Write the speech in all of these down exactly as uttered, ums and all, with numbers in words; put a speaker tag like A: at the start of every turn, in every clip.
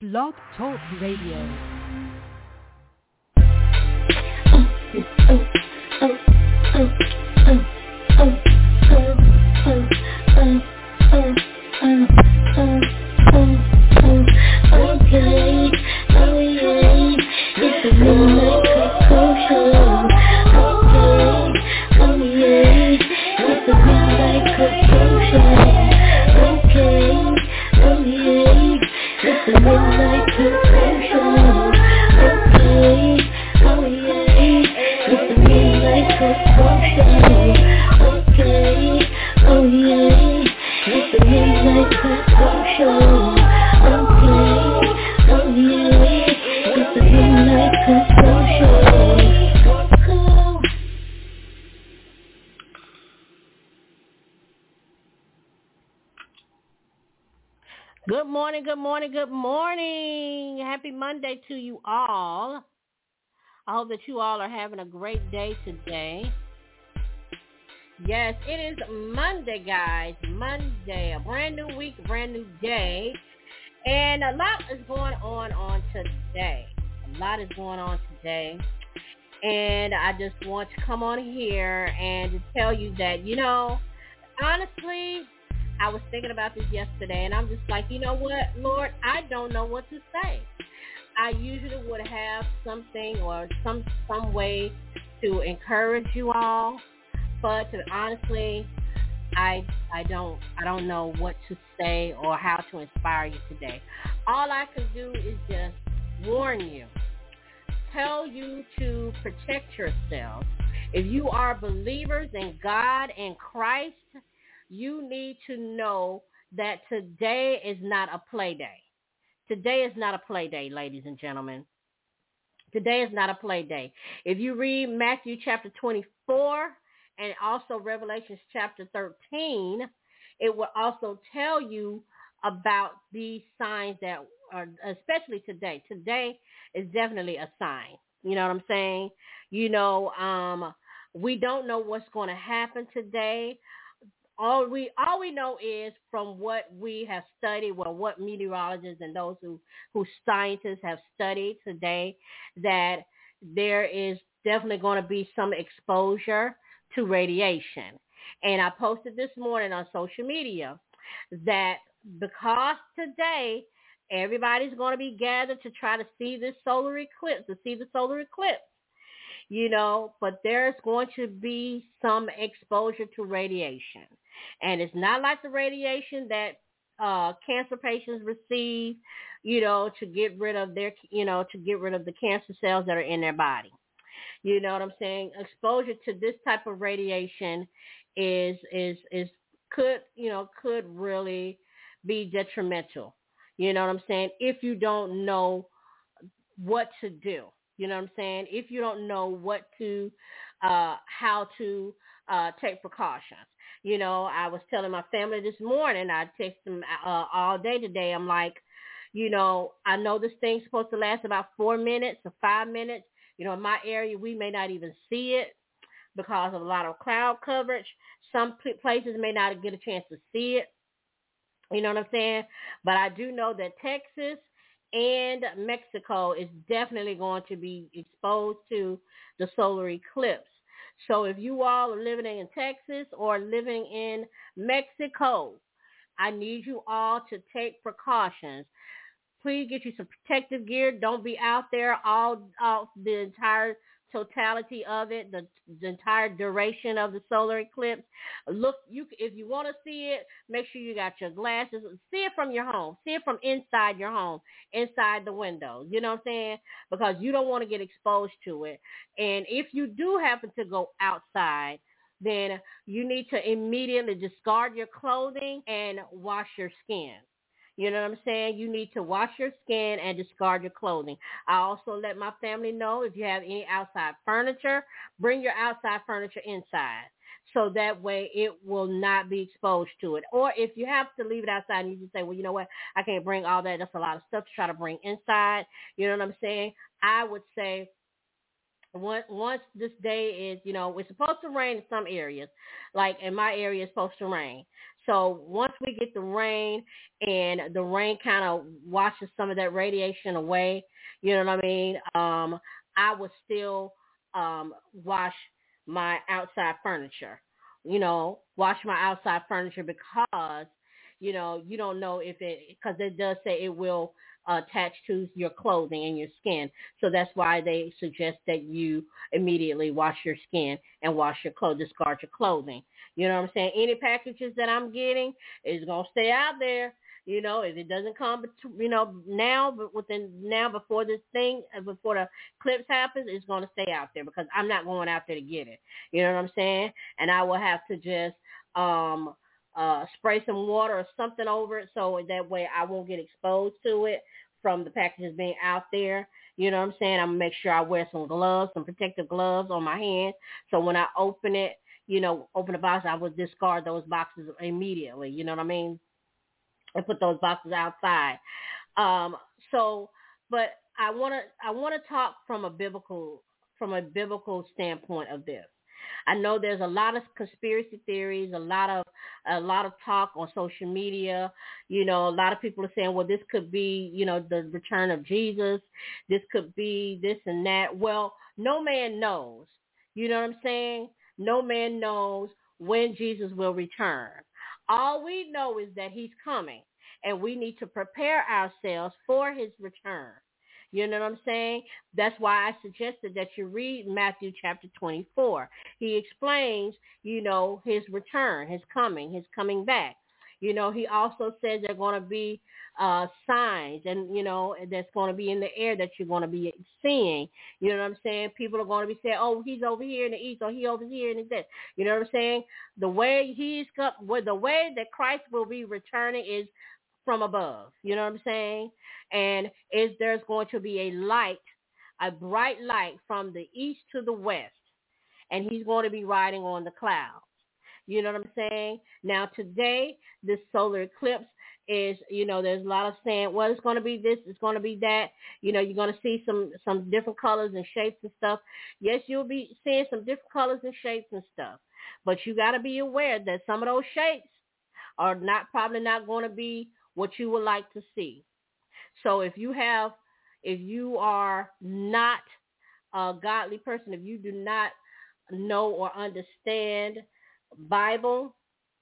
A: Blog Talk Radio.
B: Good morning, good morning, good morning. Happy Monday to you all. I hope that you all are having a great day today. Yes, it is Monday, guys. Monday, a brand new week, a brand new day. And a lot is going on on today. A lot is going on today. And I just want to come on here and to tell you that, you know, honestly, I was thinking about this yesterday, and I'm just like, you know what, Lord, I don't know what to say. I usually would have something or some some way to encourage you all, but to, honestly, I I don't I don't know what to say or how to inspire you today. All I can do is just warn you, tell you to protect yourself. If you are believers in God and Christ, you need to know that today is not a play day. Today is not a play day, ladies and gentlemen. Today is not a play day. If you read Matthew chapter twenty-four and also Revelation chapter thirteen, it will also tell you about these signs that are, especially today. Today is definitely a sign. You know what I'm saying? You know, um, we don't know what's going to happen today. All we all we know is from what we have studied, well, what meteorologists and those who, who scientists have studied today, that there is definitely going to be some exposure to radiation. And I posted this morning on social media that because today everybody's going to be gathered to try to see this solar eclipse, to see the solar eclipse. You know, but there's going to be some exposure to radiation. And it's not like the radiation that uh, cancer patients receive, you know, to get rid of their, you know, to get rid of the cancer cells that are in their body. You know what I'm saying? Exposure to this type of radiation is, is, is, could, you know, could really be detrimental. You know what I'm saying? If you don't know what to do. You know what I'm saying? If you don't know what to, uh, how to uh, take precautions. You know, I was telling my family this morning, I text them uh, all day today. I'm like, you know, I know this thing's supposed to last about four minutes or five minutes. You know, in my area, we may not even see it because of a lot of cloud coverage. Some places may not get a chance to see it. You know what I'm saying? But I do know that Texas and Mexico is definitely going to be exposed to the solar eclipse. So if you all are living in Texas or living in Mexico, I need you all to take precautions. Please get you some protective gear. Don't be out there all, all the entire totality of it, the, the entire duration of the solar eclipse. Look, you if you want to see it, make sure you got your glasses. See it from your home. See it from inside your home, inside the window. You know what I'm saying? Because you don't want to get exposed to it. And if you do happen to go outside, then you need to immediately discard your clothing and wash your skin. You know what I'm saying? You need to wash your skin and discard your clothing. I also let my family know if you have any outside furniture, bring your outside furniture inside. So that way it will not be exposed to it. Or if you have to leave it outside and you just say, well, you know what, I can't bring all that. That's a lot of stuff to try to bring inside. You know what I'm saying? I would say once, once this day is, you know, it's supposed to rain in some areas. Like in my area, it's supposed to rain. So once we get the rain and the rain kind of washes some of that radiation away, you know what I mean? Um, I would still um, wash my outside furniture. You know, wash my outside furniture because, you know, you don't know if it, because it does say it will uh, attach to your clothing and your skin. So that's why they suggest that you immediately wash your skin and wash your clothes, discard your clothing. You know what I'm saying? Any packages that I'm getting is going to stay out there. You know, if it doesn't come, you know, now, but within now before this thing, uh, before the clips happens, it's going to stay out there because I'm not going out there to get it. You know what I'm saying? And I will have to just um, uh, spray some water or something over it so that way I won't get exposed to it from the packages being out there. You know what I'm saying? I'm going to make sure I wear some gloves, some protective gloves on my hands. So when I open it, you know, open the box, I will discard those boxes immediately. You know what I mean? And put those boxes outside. Um, so, but I want to I want to talk from a biblical from a biblical standpoint of this. I know there's a lot of conspiracy theories, a lot of a lot of talk on social media. You know, a lot of people are saying, well, this could be, you know, the return of Jesus. This could be this and that. Well, no man knows. You know what I'm saying? No man knows when Jesus will return. All we know is that he's coming, and we need to prepare ourselves for his return. You know what I'm saying? That's why I suggested that you read Matthew chapter twenty-four. He explains, you know, his return, his coming, his coming back. You know, he also says there are going to be uh, signs and, you know, that's going to be in the air that you're going to be seeing. You know what I'm saying? People are going to be saying, oh, he's over here in the east or he over here in the west. You know what I'm saying? The way he's come, the way that Christ will be returning is from above. You know what I'm saying? And is there's going to be a light, a bright light from the east to the west. And he's going to be riding on the clouds. You know what I'm saying? Now, today, this solar eclipse is, you know, there's a lot of saying, well, it's going to be this, it's going to be that. You know, you're going to see some, some different colors and shapes and stuff. Yes, you'll be seeing some different colors and shapes and stuff. But you got to be aware that some of those shapes are not probably not going to be what you would like to see. So if you have, if you are not a godly person, if you do not know or understand Bible,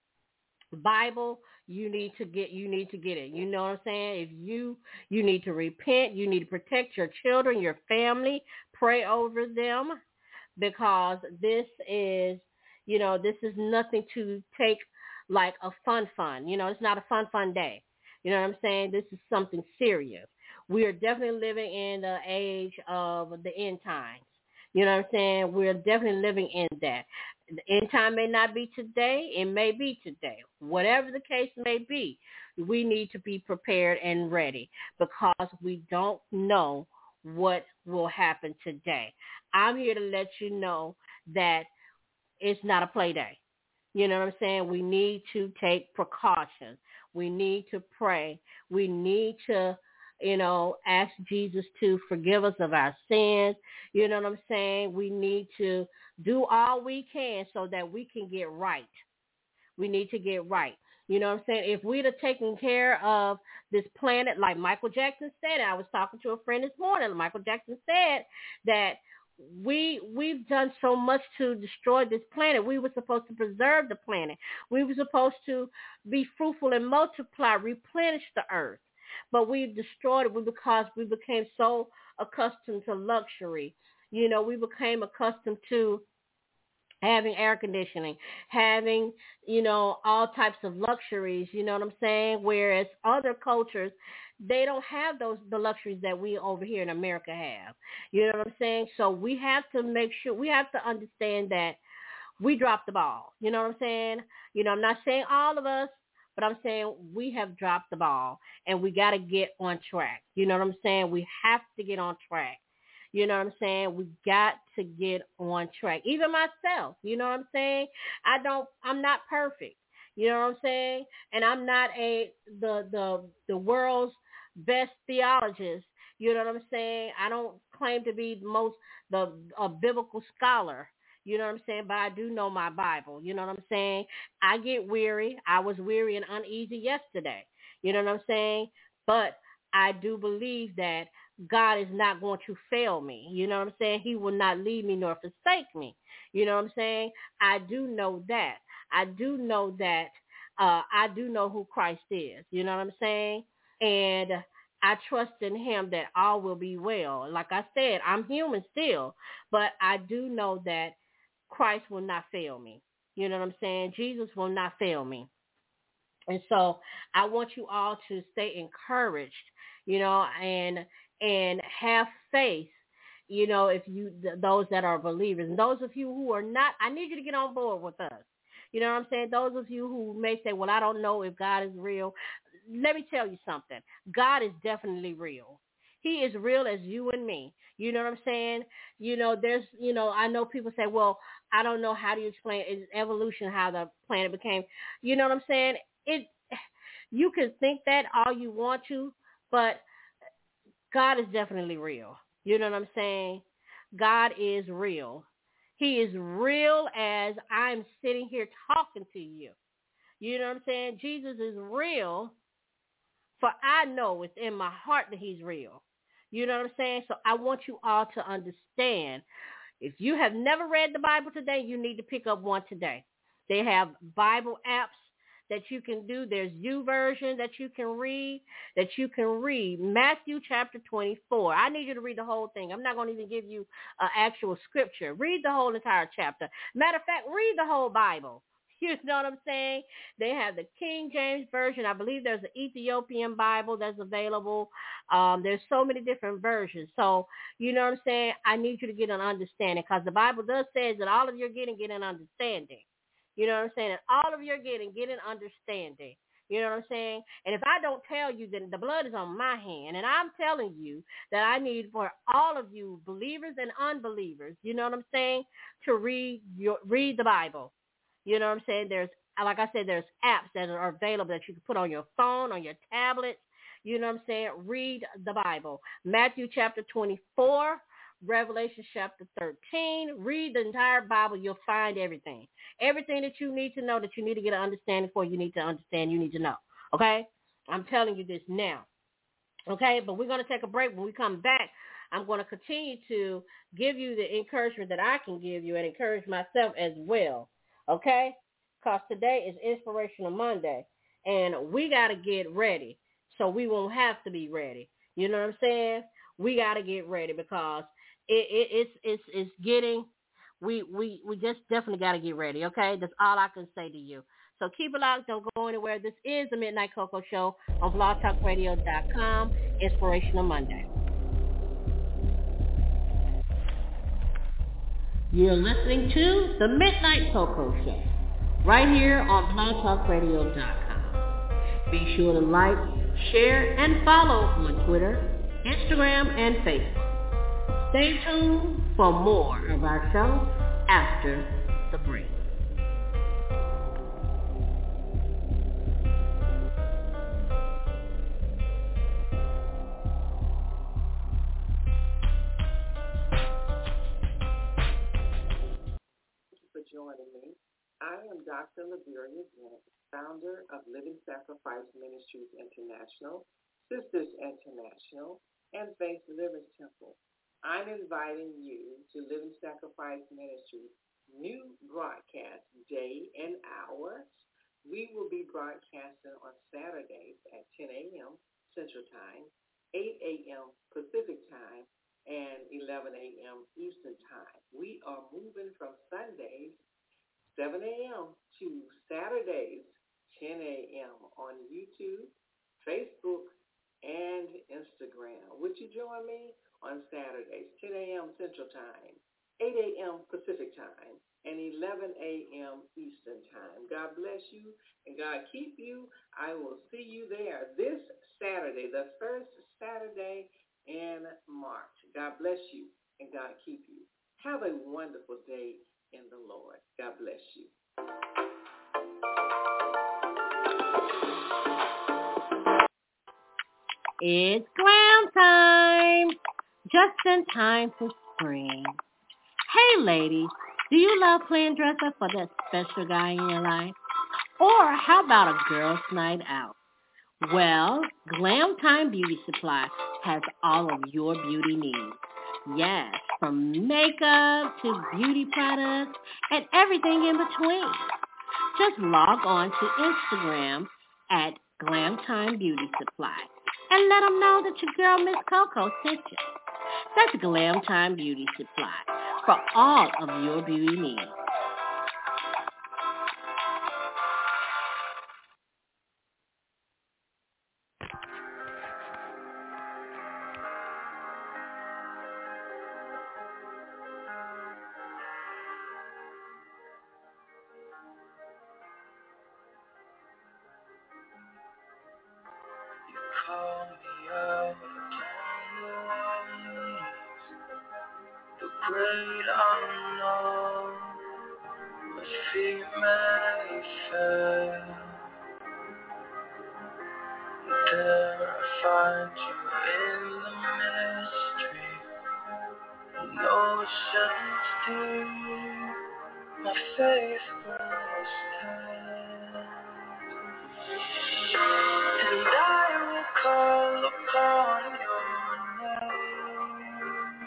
B: Bible, you need to get, you need to get it. You know what I'm saying? If you, you need to repent, you need to protect your children, your family, pray over them, because this is, you know, this is nothing to take like a fun fun. You know, it's not a fun, fun day. You know what I'm saying? This is something serious. We are definitely living in the age of the end times. You know what I'm saying? We're definitely living in that. The end time may not be today. It may be today. Whatever the case may be, we need to be prepared and ready because we don't know what will happen today. I'm here to let you know that it's not a play day. You know what I'm saying? We need to take precautions. We need to pray. We need to, you know, ask Jesus to forgive us of our sins. You know what I'm saying? We need to do all we can so that we can get right. We need to get right. You know what I'm saying? If we'd have taken care of this planet, like Michael Jackson said, I was talking to a friend this morning. Michael Jackson said that we, we've done so much to destroy this planet. We were supposed to preserve the planet. We were supposed to be fruitful and multiply, replenish the earth. But we destroyed it because we became so accustomed to luxury. You know, we became accustomed to having air conditioning, having, you know, all types of luxuries, you know what I'm saying? Whereas other cultures, they don't have those, the luxuries that we over here in America have. You know what I'm saying? So we have to make sure, we have to understand that we dropped the ball. You know what I'm saying? You know, I'm not saying all of us, but I'm saying we have dropped the ball and we got to get on track. You know what I'm saying? We have to get on track. You know what I'm saying? We got to get on track. Even myself, you know what I'm saying? I don't, I'm not perfect. You know what I'm saying? And I'm not a, the, the, the world's best theologist. You know what I'm saying? I don't claim to be the most, the, a biblical scholar. You know what I'm saying? But I do know my Bible. You know what I'm saying? I get weary. I was weary and uneasy yesterday. You know what I'm saying? But I do believe that God is not going to fail me. You know what I'm saying? He will not leave me nor forsake me. You know what I'm saying? I do know that. I do know that uh, I do know who Christ is. You know what I'm saying? And I trust in him that all will be well. Like I said, I'm human still, but I do know that Christ will not fail me. You know what I'm saying? Jesus will not fail me. And so I want you all to stay encouraged, you know, and and have faith, you know, if you th- those that are believers. And those of you who are not, I need you to get on board with us. You know what I'm saying? Those of you who may say, well, I don't know if God is real. Let me tell you something. God is definitely real. He is real as you and me. You know what I'm saying? You know, there's, you know, I know people say, well, I don't know, how do you explain is evolution, how the planet became. You know what I'm saying? It, you can think that all you want to, but God is definitely real. You know what I'm saying? God is real. He is real as I'm sitting here talking to you. You know what I'm saying? Jesus is real, for I know it's in my heart that he's real. You know what I'm saying? So I want you all to understand. If you have never read the Bible today, you need to pick up one today. They have Bible apps that you can do. There's YouVersion that you can read, that you can read. Matthew chapter twenty-four. I need you to read the whole thing. I'm not going to even give you an actual scripture. Read the whole entire chapter. Matter of fact, read the whole Bible. You know what I'm saying? They have the King James Version. I believe there's an Ethiopian Bible that's available. Um, there's so many different versions. So, you know what I'm saying? I need you to get an understanding, because the Bible does say that all of your getting, get an understanding. You know what I'm saying? And all of your getting, get an understanding. You know what I'm saying? And if I don't tell you, then the blood is on my hand. And I'm telling you that I need for all of you, believers and unbelievers, you know what I'm saying, to read your read the Bible. You know what I'm saying? There's, like I said, there's apps that are available that you can put on your phone, on your tablets. You know what I'm saying? Read the Bible. Matthew chapter twenty-four, Revelation chapter thirteen. Read the entire Bible. You'll find everything. Everything that you need to know, that you need to get an understanding for, you need to understand, you need to know. Okay? I'm telling you this now. Okay? But we're going to take a break. When we come back, I'm going to continue to give you the encouragement that I can give you and encourage myself as well. Okay? Because today is Inspirational Monday, and we got to get ready so we won't have to be ready. You know what I'm saying? We got to get ready, because it, it, it's it's it's getting, we, we, we just definitely got to get ready, okay? That's all I can say to you. So keep it locked. Don't go anywhere. This is the Midnight Coco Show on blog talk radio dot com, Inspirational Monday. You're listening to the Midnight Coco Show right here on blog talk radio dot com. Be sure to like, share, and follow on Twitter, Instagram, and Facebook. Stay tuned for more of our show after the break.
A: For joining me. I am Doctor Laveria Bennett, founder of Living Sacrifice Ministries International, Sisters International, and Faith Deliverance Temple. I'm inviting you to Living Sacrifice Ministries' new broadcast day and hour. We will be broadcasting on Saturdays at ten a.m. Central Time, eight a.m. Pacific Time, and eleven a.m. Eastern Time. We are moving from Sundays, seven a.m. to Saturdays, ten a.m. on YouTube, Facebook, and Instagram. Would you join me on Saturdays, ten a.m. Central Time, eight a.m. Pacific Time, and eleven a.m. Eastern Time. God bless you and God keep you. I will see you there this Saturday, the first Saturday in March. God bless you and God keep you. Have a wonderful day in the Lord. God bless you.
B: It's glam time. Just in time for spring. Hey, ladies, Do you love playing dress up for that special guy in your life? Or how about a girl's night out? Well, Glam Time Beauty Supply has all of your beauty needs. Yes, from makeup to beauty products and everything in between. Just log on to Instagram at Glam Time Beauty Supply and let them know that your girl Miss Coco sent you. That's Glam Time Beauty Supply for all of your beauty needs.
C: Call me out on the waves, the great unknown, where fear may fail. There I find you in the mystery, in oceans deep, my faith will stand. And I will call upon your name.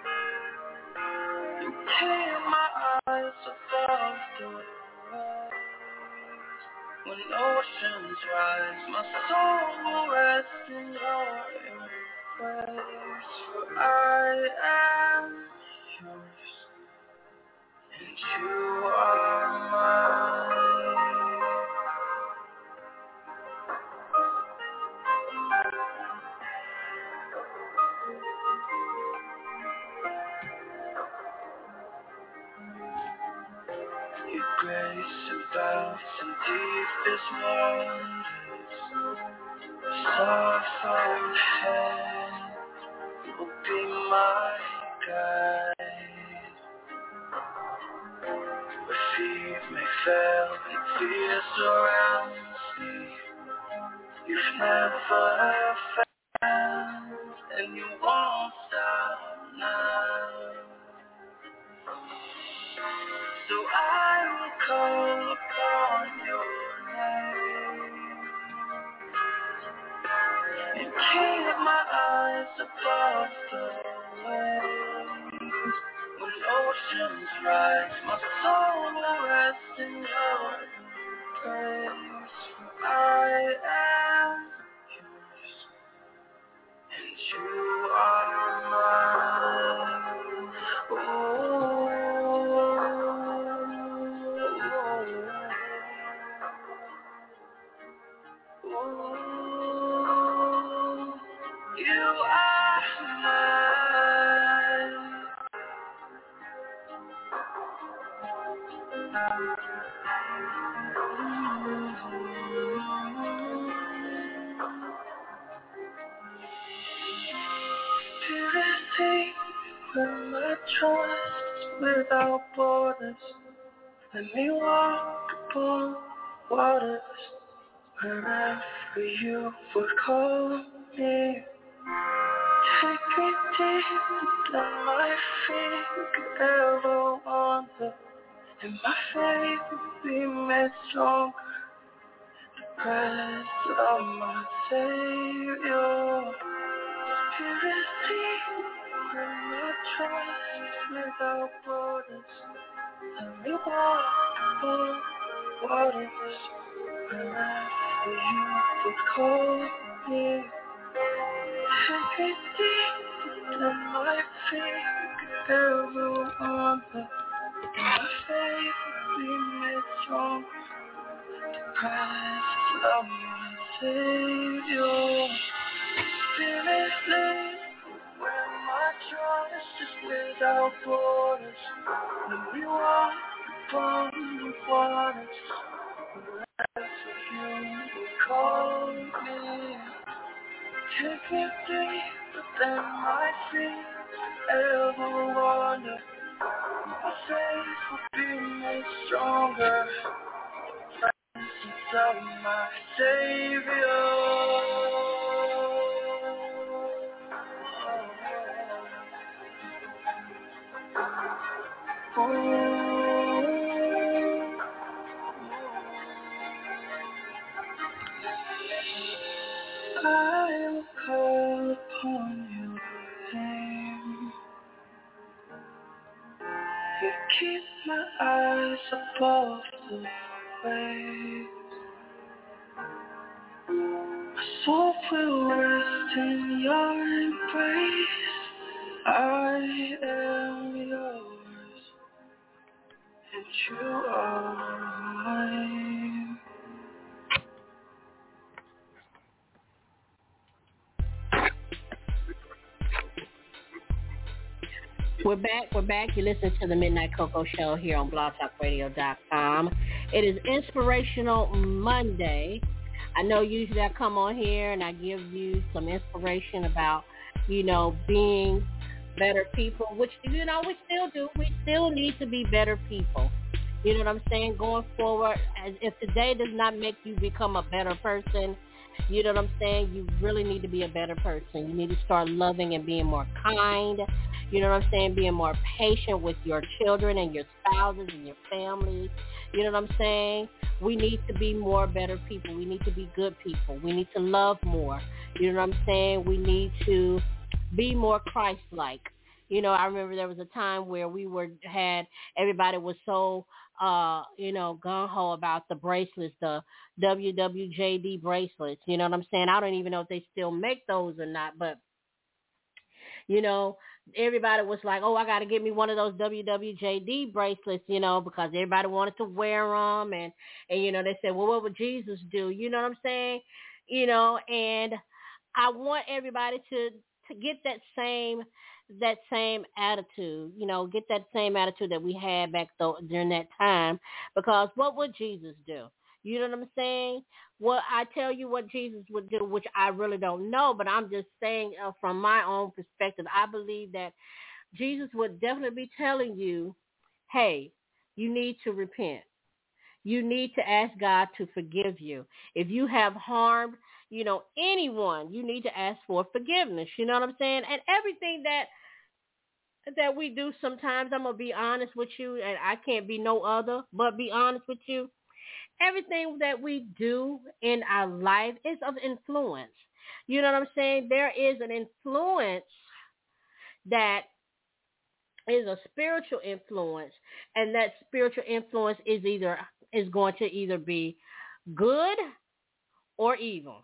C: You tear my eyes above the waves. When oceans rise, my soul will rest in your embrace. For I am yours, and you are mine. Your grace abounds in deepest wonders. Soft hand will be my guide. Where feet may fail and fear surrounds me, you've never found, and you won't stop now. So I will call upon your name, and keep my eyes above the waves. When oceans rise, my soul will rest in your embrace. I am yours, and you are mine. Ooh. Ooh, you are mine. Spirit, take where my trust without borders. Let me walk upon waters wherever you would call me. Take me deeper than my feet could ever wander, and my faith will be made strong. The presence of my Savior. Spirit, lead where my trust without borders. Let me walk upon waters wherever you would call me. Take me deeper than my feet could ever wander, and my faith will be made strong. The presence of my Savior. Spirit, lead where my trust is without borders. Let me walk upon the waters wherever you will call me. Take me deeper than my feet ever wander. My faith will be made stronger. Presence of my Savior. Oh. same. You keep my eyes above the waves. My soul will rest in your embrace. I am yours, and you are mine.
B: We're back. We're back. You listen to the Midnight Cocoa Show here on blog talk radio dot com. It is Inspirational Monday. I know usually I come on here and I give you some inspiration about, you know, being better people, which, you know, we still do. We still need to be better people. You know what I'm saying? Going forward, as if today does not make you become a better person, you know what I'm saying? You really need to be a better person. You need to start loving and being more kind. You know what I'm saying? Being more patient with your children and your spouses and your families. You know what I'm saying? We need to be more better people. We need to be good people. We need to love more. You know what I'm saying? We need to be more Christ-like. You know, I remember there was a time where we were had everybody was so uh, you know, gung-ho about the bracelets, the W W J D bracelets. You know what I'm saying? I don't even know if they still make those or not, but you know, everybody was like, oh, I got to get me one of those W W J D bracelets, you know, because everybody wanted to wear them. And, and, you know, they said, well, what would Jesus do? You know what I'm saying? You know, and I want everybody to, to get that same that same attitude, you know, get that same attitude that we had back th- during that time, because what would Jesus do? You know what I'm saying? Well, I tell you what Jesus would do, which I really don't know, but I'm just saying uh, from my own perspective, I believe that Jesus would definitely be telling you, hey, you need to repent. You need to ask God to forgive you. If you have harmed, you know, anyone, you need to ask for forgiveness. You know what I'm saying? And everything that that we do sometimes, I'm going to be honest with you, and I can't be no other but be honest with you. Everything that we do in our life is of influence. You know what I'm saying? There is an influence that is a spiritual influence, and that spiritual influence is either is going to either be good or evil.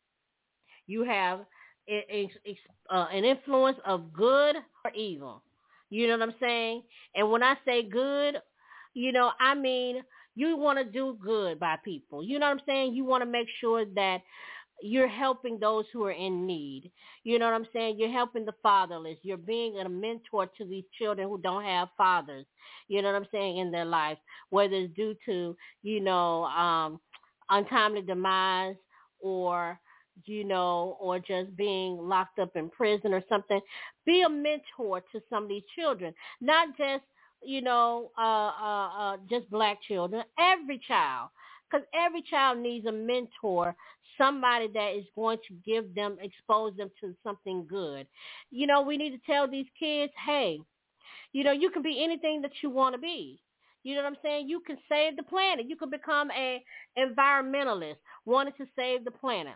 B: You have a, a, uh, an influence of good or evil. You know what I'm saying? And when I say good, you know, I mean you want to do good by people. You know what I'm saying? You want to make sure that you're helping those who are in need. You know what I'm saying? You're helping the fatherless. You're being a mentor to these children who don't have fathers, you know what I'm saying, in their life, whether it's due to, you know, um, untimely demise or, you know, or just being locked up in prison or something. Be a mentor to some of these children, not just, you know, uh, uh, uh, just black children, every child. Because every child needs a mentor, somebody that is going to give them, expose them to something good. You know, we need to tell these kids, hey, you know, you can be anything that you want to be. You know what I'm saying? You can save the planet. You can become a environmentalist, wanting to save the planet.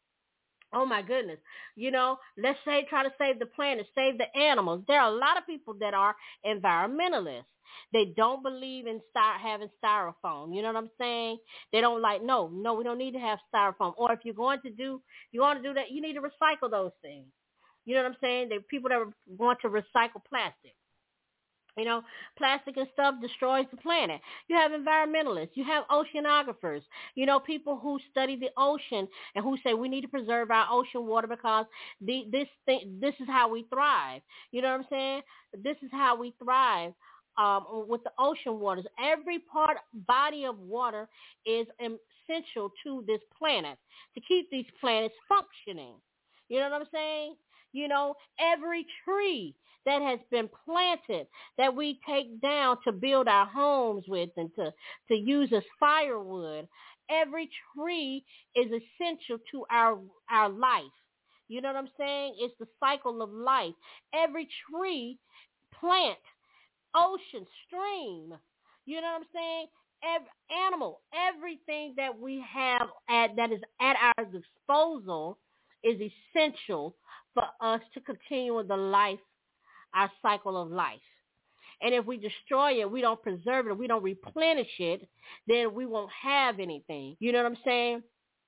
B: Oh, my goodness. You know, let's say try to save the planet, save the animals. There are a lot of people that are environmentalists. They don't believe in sty- having styrofoam. You know what I'm saying? They don't like, no, no, we don't need to have styrofoam. Or if you're going to do, you want to do that, you need to recycle those things. You know what I'm saying? There are people that want to recycle plastic. You know, plastic and stuff destroys the planet. You have environmentalists. You have oceanographers. You know, people who study the ocean and who say we need to preserve our ocean water because the, this thing, this is how we thrive. You know what I'm saying? This is how we thrive. Um, with the ocean waters, every part body of water is essential to this planet to keep these planets functioning. You know what I'm saying? You know, every tree that has been planted that we take down to build our homes with and to, to use as firewood, every tree is essential to our our life. You know what I'm saying? It's the cycle of life. Every tree, plant, ocean, stream, you know what I'm saying? Every animal, everything that we have at, that is at our disposal is essential for us to continue with the life, our cycle of life. And if we destroy it, we don't preserve it, we don't replenish it, then we won't have anything. You know what I'm saying?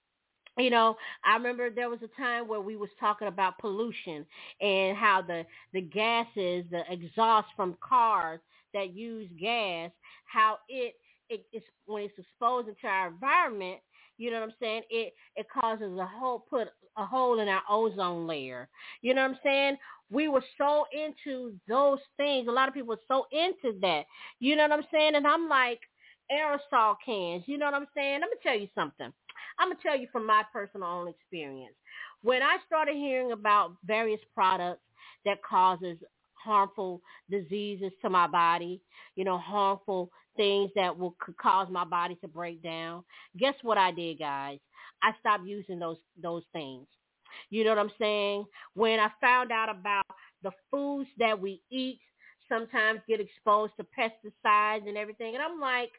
B: You know, I remember there was a time where we was talking about pollution and how the, the gases, the exhaust from cars that use gas, how it, it is when it's exposed into our environment, you know what I'm saying? It it causes a hole, put a hole in our ozone layer. You know what I'm saying? We were so into those things. A lot of people were so into that. You know what I'm saying? And I'm like, aerosol cans. You know what I'm saying? Let me tell you something. I'm going to tell you from my personal own experience. When I started hearing about various products that causes harmful diseases to my body, you know, harmful things that will could cause my body to break down, guess what I did, guys? I stopped using those those things. You know what I'm saying? When I found out about the foods that we eat sometimes get exposed to pesticides and everything, and I'm like,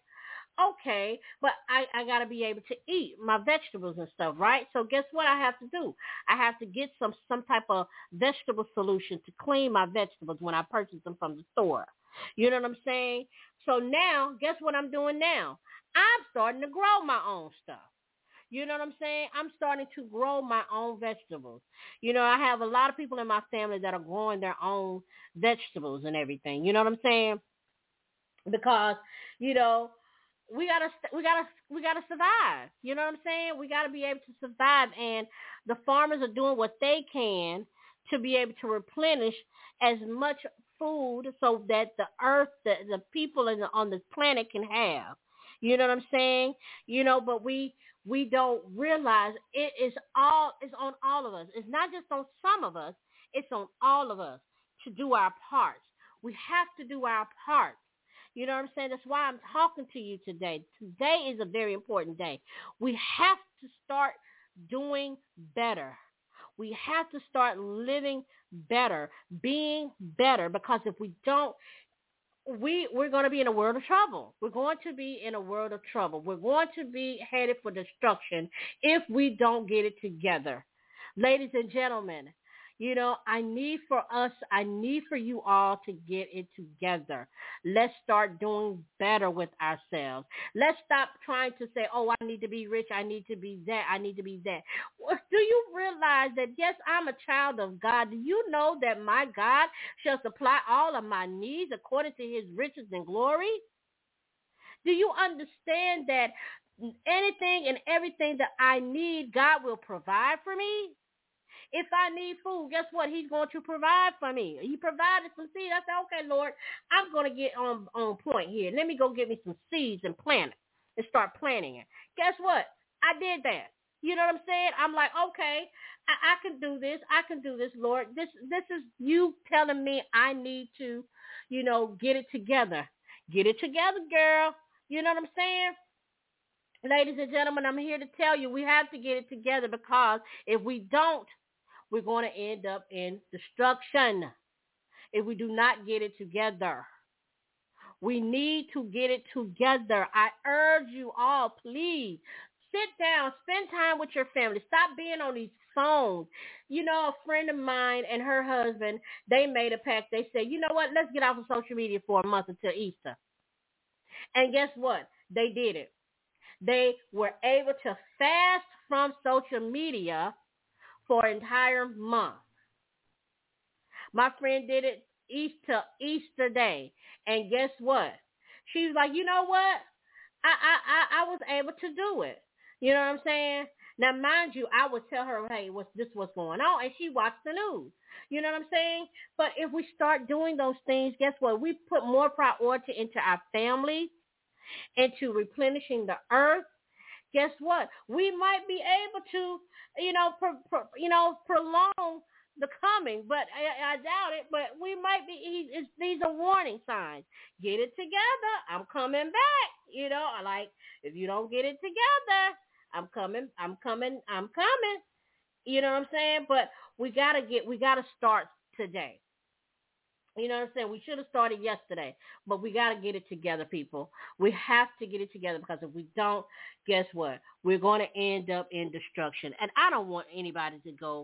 B: okay, but I, I got to be able to eat my vegetables and stuff, right? So guess what I have to do? I have to get some, some type of vegetable solution to clean my vegetables when I purchase them from the store. You know what I'm saying? So now, guess what I'm doing now? I'm starting to grow my own stuff. You know what I'm saying? I'm starting to grow my own vegetables. You know, I have a lot of people in my family that are growing their own vegetables and everything. You know what I'm saying? Because, you know, we gotta, we gotta, we gotta survive. You know what I'm saying? We gotta be able to survive, and the farmers are doing what they can to be able to replenish as much food so that the earth, the, the people in the, on the planet can have. You know what I'm saying? You know, but we we don't realize it is all, it's on all of us. It's not just on some of us. It's on all of us to do our parts. We have to do our parts. You know what I'm saying? That's why I'm talking to you today. Today is a very important day. We have to start doing better. We have to start living better, being better, because if we don't, we, we're going to be in a world of trouble. We're going to be in a world of trouble. We're going to be headed for destruction if we don't get it together. Ladies and gentlemen, you know, I need for us, I need for you all to get it together. Let's start doing better with ourselves. Let's stop trying to say, oh, I need to be rich, I need to be that, I need to be that. Well, do you realize that, yes, I'm a child of God? Do you know that my God shall supply all of my needs according to his riches and glory? Do you understand that anything and everything that I need, God will provide for me? If I need food, guess what? He's going to provide for me. He provided some seeds. I said, okay, Lord, I'm going to get on, on point here. Let me go get me some seeds and plant it and start planting it. Guess what? I did that. You know what I'm saying? I'm like, okay, I, I can do this. I can do this, Lord. This this is you telling me I need to, you know, get it together. Get it together, girl. You know what I'm saying? Ladies and gentlemen, I'm here to tell you we have to get it together, because if we don't, we're going to end up in destruction if we do not get it together. We need to get it together. I urge you all, please, sit down, spend time with your family. Stop being on these phones. You know, a friend of mine and her husband, they made a pact. They said, you know what, let's get off of social media for a month until Easter. And guess what? They did it. They were able to fast from social media for an entire month. My friend did it Easter Easter Day, and guess what? She was like, you know what? I I I, I was able to do it. You know what I'm saying? Now, mind you, I would tell her, hey, what's this? What's going on? And she watched the news. You know what I'm saying? But if we start doing those things, guess what? We put more priority into our family, into replenishing the earth. Guess what? We might be able to, you know, pro, pro, you know, prolong the coming, but I, I doubt it. But we might be. It's, these are warning signs. Get it together. I'm coming back. You know, like if you don't get it together, I'm coming. I'm coming. I'm coming. You know what I'm saying? But we gotta get. We gotta start today. You know what I'm saying? We should have started yesterday, but we got to get it together, people. We have to get it together, because if we don't, guess what? We're going to end up in destruction. And I don't want anybody to go.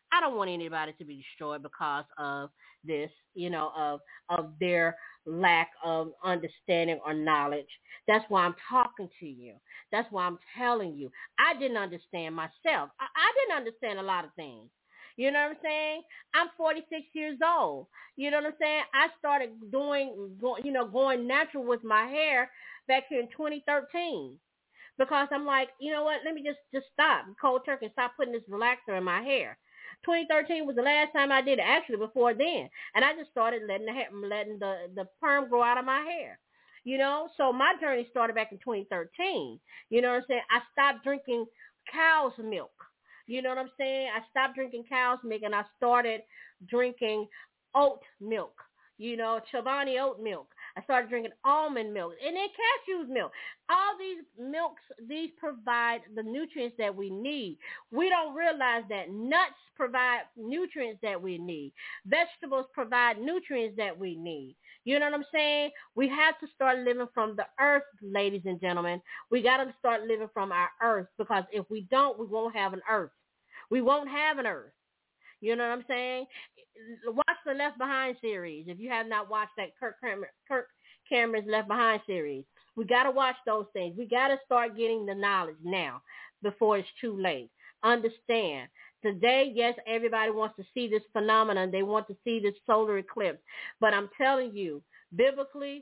B: I don't want anybody to be destroyed because of this, you know, of of their lack of understanding or knowledge. That's why I'm talking to you. That's why I'm telling you. I didn't understand myself. I, I didn't understand a lot of things. You know what I'm saying? I'm forty-six years old. You know what I'm saying? I started doing, go, you know, going natural with my hair back here in twenty thirteen because I'm like, you know what? Let me just just stop cold turkey and stop putting this relaxer in my hair. twenty thirteen was the last time I did it. Actually, before then, and I just started letting the hair, letting the the perm grow out of my hair. You know, so my journey started back in twenty thirteen. You know what I'm saying? I stopped drinking cow's milk. You know what I'm saying? I stopped drinking cow's milk and I started drinking oat milk. You know, Chobani oat milk. I started drinking almond milk and then cashew's milk. All these milks, these provide the nutrients that we need. We don't realize that nuts provide nutrients that we need. Vegetables provide nutrients that we need. You know what I'm saying? We have to start living from the earth, ladies and gentlemen. We got to start living from our earth because if we don't, we won't have an earth. We won't have an earth. You know what I'm saying? Watch the Left Behind series. If you have not watched that Kirk, Cameron, Kirk Cameron's Left Behind series, we got to watch those things. We got to start getting the knowledge now before it's too late. Understand. Today, yes, everybody wants to see this phenomenon. They want to see this solar eclipse. But I'm telling you, biblically,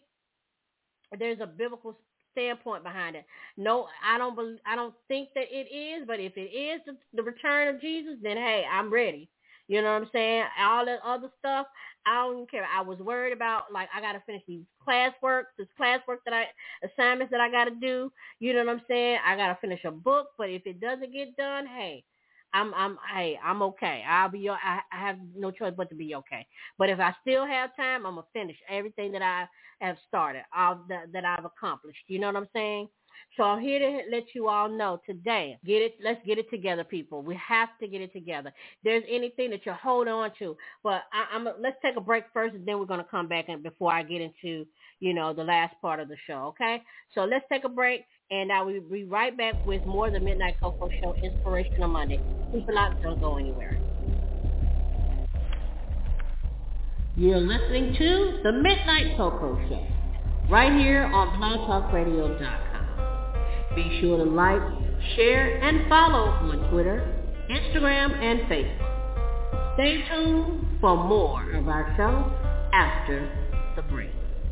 B: there's a biblical standpoint behind it. No, I don't believe, I don't think that it is, but if it is the, the return of Jesus, then hey, I'm ready. You know what I'm saying? All that other stuff, I don't even care. I was worried about, like, I got to finish these classwork, this classwork that I, assignments that I got to do. You know what I'm saying? I got to finish a book, but if it doesn't get done, hey, I'm, I'm, hey, I'm okay. I'll be, I, I have no choice but to be okay. But if I still have time, I'm gonna finish everything that I have started, all that, that I've accomplished. You know what I'm saying? So I'm here to let you all know today. Get it. Let's get it together, people. We have to get it together. If there's anything that you hold on to, but I, I'm. Let's take a break first, and then we're gonna come back and before I get into, you know, the last part of the show. Okay? So let's take a break. And I will be right back with more of the Midnight Coco Show, Inspirational Monday. Keep it locked, don't go anywhere. You're listening to the Midnight Coco Show, right here on blog talk radio dot com. Be sure to like, share, and follow on Twitter, Instagram, and Facebook. Stay tuned for more of our show after the break.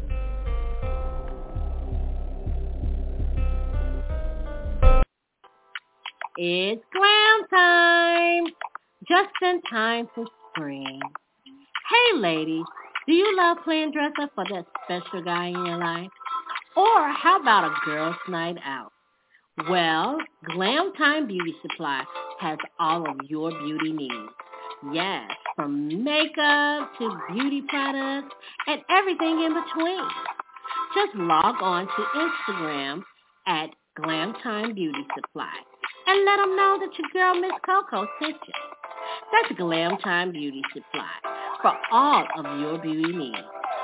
B: It's glam time, just in time for spring. Hey ladies, do you love playing dress up for that special guy in your life? Or how about a girls' night out? Well, Glam Time Beauty Supply has all of your beauty needs. Yes, from makeup to beauty products and everything in between. Just log on to Instagram at Glam Time Beauty Supply and let them know that your girl Miss Coco sent you. That's Glam Time Beauty Supply for all of your beauty needs.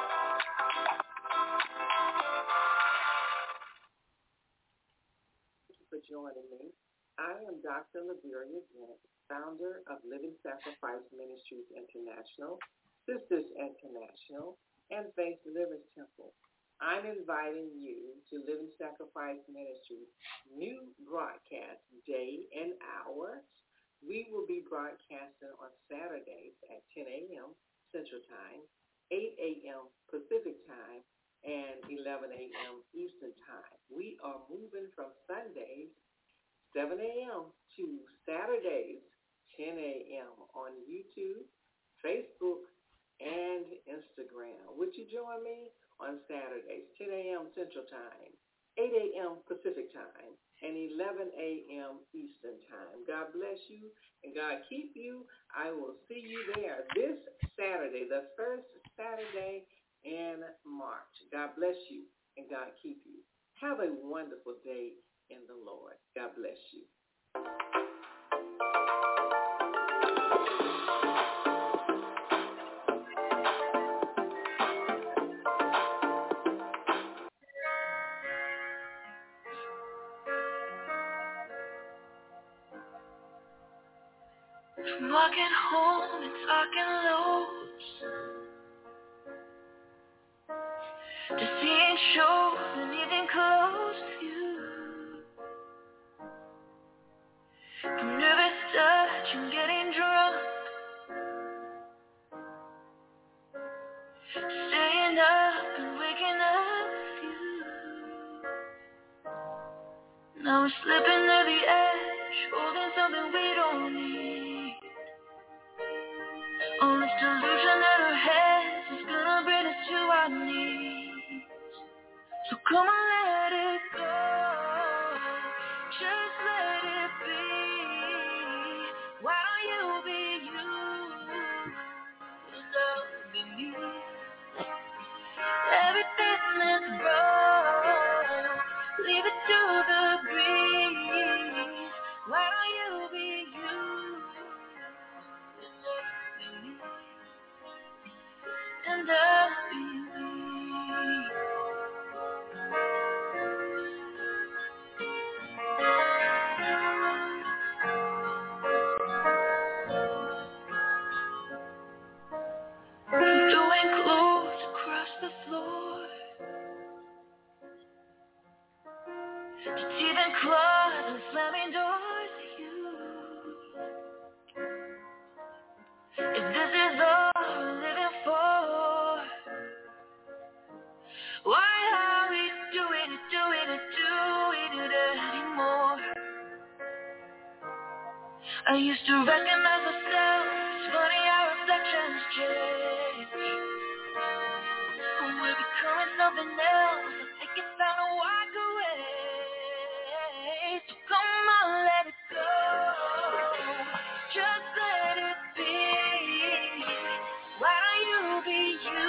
A: Thank you for joining me. I am Doctor Laveria Janet, founder of Living Sacrifice Ministries International, Sisters International, and Faith Deliverance Temple. I'm inviting you to Living Sacrifice Ministries' new broadcast day and hour. We will be broadcasting on Saturdays at ten a.m. Central Time, eight a.m. Pacific Time, and eleven a.m. Eastern Time. We are moving from Sundays, seven a.m. to Saturdays, ten a.m. on YouTube, Facebook, and Instagram. Would you join me on Saturdays, ten a.m. Central Time, eight a.m. Pacific Time, and eleven a.m. Eastern Time. God bless you and God keep you. I will see you there this Saturday, the first Saturday in March. God bless you and God keep you. Have a wonderful day in the Lord. God bless you.
C: From walking home and talking lows to seeing shows and even close to you. From nervous touch and getting drunk, staying up and waking up with you. Now we're slipping to the edge, holding something we don't need. All this delusion in our heads is gonna bring us to our knees. So come on, let it go. Just let it be. Why don't you be you? And I'll be me. Everything that's broke, leave it to the breeze. Why don't you be you? And I'll be me. Throwing clothes across the floor, to teeth and claws and slamming doors to you. If this is all we're living for, why are we doing it, doing it, doing it anymore? I used to recognize myself. It's funny how reflections change. We're becoming something else. I think it's time to walk away. So come on, let it go. Just let it be. Why don't you be you?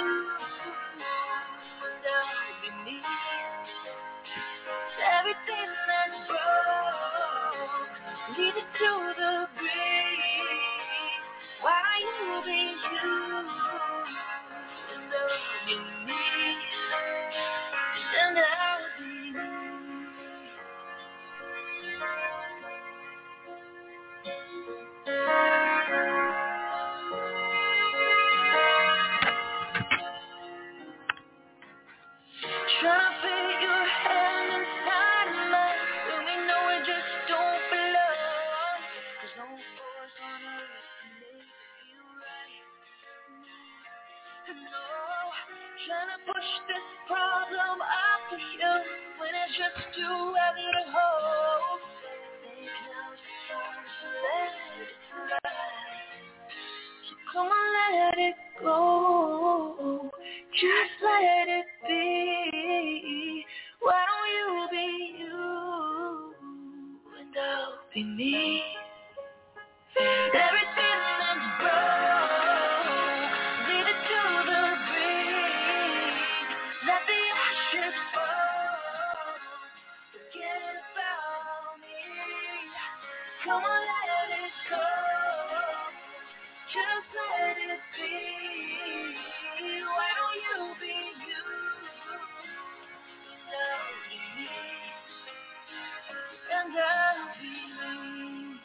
C: And I'll be me. Everything that's broke, leave it to the breeze. Why don't you be you? And I'll be me. And I'll be me. Trying to fit your hand inside of mine when we know it just don't belong. There's no force on earth to make it feel right. No, trying to push this problem off of you when it's just too heavy to hold. Think now's the time to let it slide. So come on, let it go. Just let it be. Why don't you be you? And I'll be me. Everything that's broke, leave it to the breeze. Let the ashes fall. Forget about me. Come on, let it go. Just let it be. Why don't you be you? And I'll be me. And I'll be me.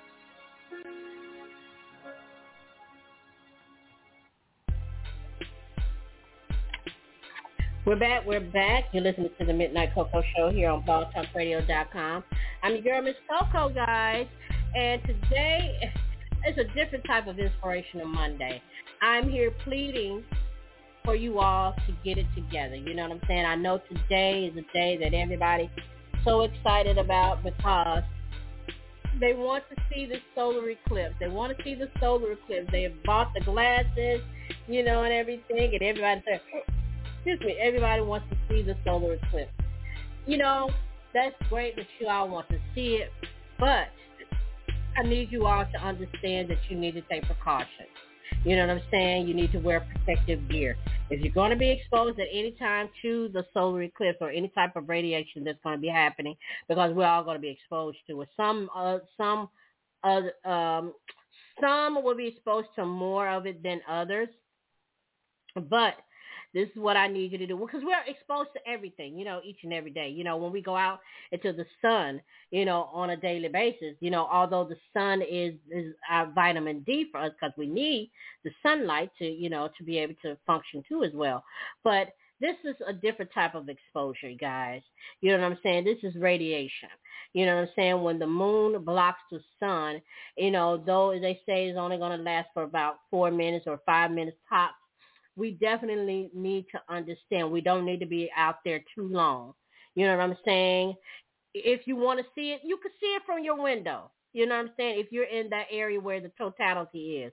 B: We're back. We're back. You're listening to the Midnight Coco Show here on blog talk radio dot com. I'm your girl, Miss Coco, guys. And today is a different type of Inspirational Monday. I'm here pleading for you all to get it together. You know what I'm saying? I know today is a day that everybody's so excited about because they want to see the solar eclipse. They want to see the solar eclipse. They have bought the glasses, you know, and everything, and everybody says, excuse me, everybody wants to see the solar eclipse. You know, that's great that you all want to see it, but I need you all to understand that you need to take precautions. You know what I'm saying? You need to wear protective gear. If you're going to be exposed at any time to the solar eclipse or any type of radiation that's going to be happening, because we're all going to be exposed to it. Some, uh, some, uh, um, some will be exposed to more of it than others, but This is what I need you to do. Because we're exposed to everything, you know, each and every day. You know, when we go out into the sun, you know, on a daily basis, you know, although the sun is, is our vitamin D for us because we need the sunlight to, you know, to be able to function too as well. But this is a different type of exposure, guys. You know what I'm saying? This is radiation. You know what I'm saying? When the moon blocks the sun, you know, though they say it's only going to last for about four minutes or five minutes tops, we definitely need to understand we don't need to be out there too long. You know what I'm saying? If you want to see it, you can see it from your window. You know what I'm saying? If you're in that area where the totality is.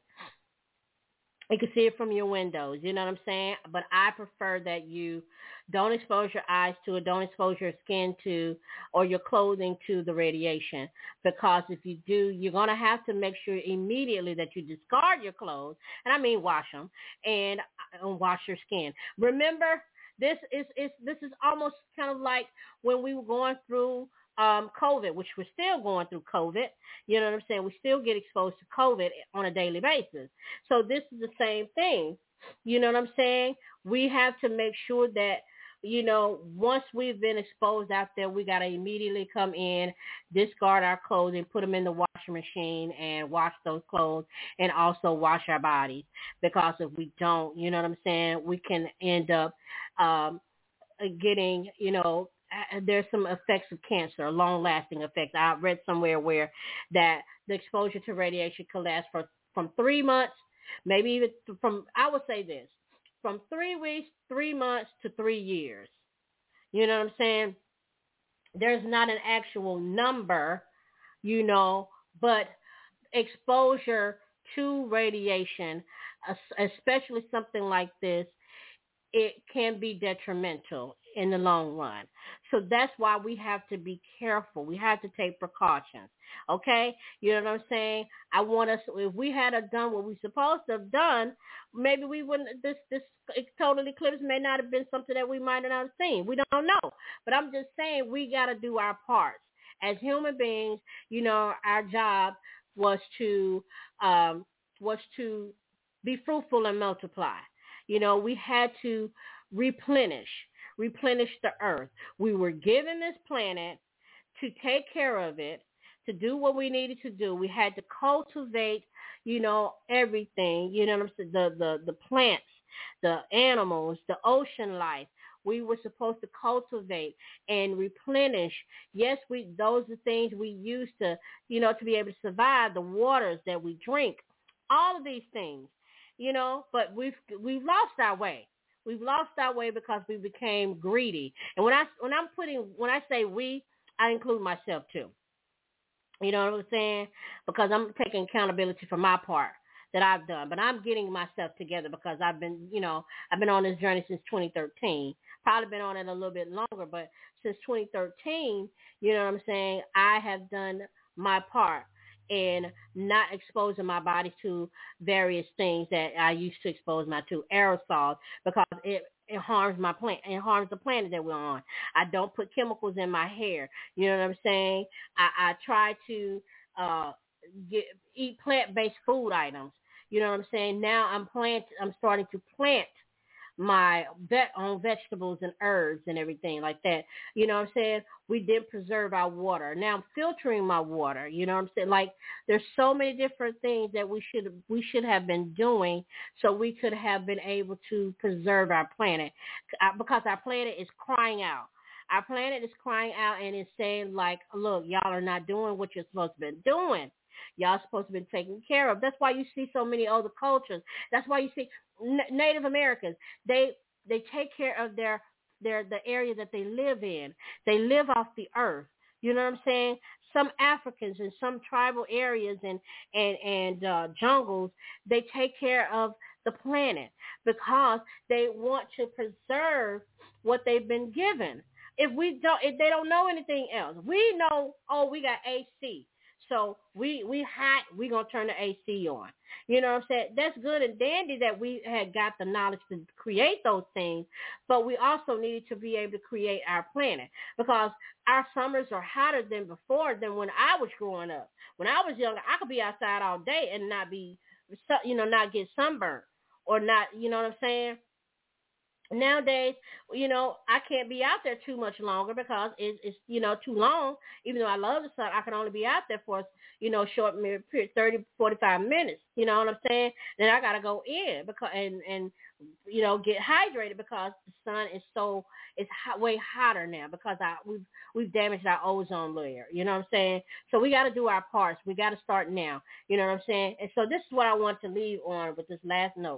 B: You can see it from your windows, you know what I'm saying? But I prefer that you don't expose your eyes to it, don't expose your skin to, or your clothing to the radiation. Because if you do, you're going to have to make sure immediately that you discard your clothes, and I mean wash them, and, and wash your skin. Remember, this is, is this is almost kind of like when we were going through Um, COVID, which we're still going through COVID. You know what I'm saying? We still get exposed to COVID on a daily basis. So this is the same thing. You know what I'm saying? We have to make sure that, you know, once we've been exposed out there, we got to immediately come in, discard our clothes, and put them in the washing machine and wash those clothes and also wash our bodies. Because if we don't, you know what I'm saying, we can end up um, getting, you know, there's some effects of cancer, long-lasting effects. I read somewhere where that the exposure to radiation could last for from three months, maybe even from, I would say this, from three weeks, three months to three years. You know what I'm saying? There's not an actual number, you know, but exposure to radiation, especially something like this, it can be detrimental in the long run. So that's why we have to be careful. We have to take precautions. Okay? You know what I'm saying? I want us, if we had done what we supposed to have done, maybe we wouldn't, this, this total eclipse may not have been something that we might not have seen. We don't know. But I'm just saying we got to do our parts. As human beings, you know, our job was to, um, was to be fruitful and multiply. You know, we had to replenish, replenish the earth. We were given this planet to take care of it, to do what we needed to do. We had to cultivate, you know, everything, you know what I'm saying, the, the, the plants, the animals, the ocean life. We were supposed to cultivate and replenish. Yes, we those are things we use to, you know, to be able to survive, the waters that we drink, all of these things. You know, but we've we've lost our way. We've lost our way because we became greedy. And when I when I'm putting when I say we, I include myself too. You know what I'm saying? Because I'm taking accountability for my part that I've done. But I'm getting myself together because I've been, you know, I've been on this journey since twenty thirteen. Probably been on it a little bit longer, but since twenty thirteen, you know what I'm saying, I have done my part and not exposing my body to various things that I used to expose my to, aerosols, because it, it harms my plant, it harms the planet that we're on. I don't put chemicals in my hair. You know what I'm saying? I, I try to uh, get, eat plant-based food items. You know what I'm saying? Now I'm plant, I'm starting to plant my vet on vegetables and herbs and everything like that. You know what I'm saying? We did preserve our water. Now I'm filtering my water. You know what I'm saying? Like, there's so many different things that we should we should have been doing so we could have been able to preserve our planet, because our planet is crying out. Our planet is crying out and it's saying, like, look, y'all are not doing what you're supposed to be doing. Y'all supposed to be taken care of. That's why you see so many other cultures. That's why you see N- Native Americans. They they take care of their their the area that they live in. They live off the earth. You know what I'm saying? Some Africans in some tribal areas and and and uh, jungles, they take care of the planet because they want to preserve what they've been given. If we don't, if they don't know anything else, we know. Oh, we got A C. So we we hot, we gonna turn the A C on. You know what I'm saying? That's good and dandy that we had got the knowledge to create those things, but we also needed to be able to create our planet, because our summers are hotter than before than when I was growing up. When I was younger, I could be outside all day and not be, you know, not get sunburned or not, you know what I'm saying? Nowadays, you know, I can't be out there too much longer because it's, it's you know, too long. Even though I love the sun, I can only be out there for, you know, short period, thirty, forty-five minutes. You know what I'm saying? Then I got to go in because and, and, you know, get hydrated because the sun is so, it's hot, way hotter now because I, we've, we've damaged our ozone layer. You know what I'm saying? So we got to do our parts. We got to start now. You know what I'm saying? And so this is what I want to leave on with this last note.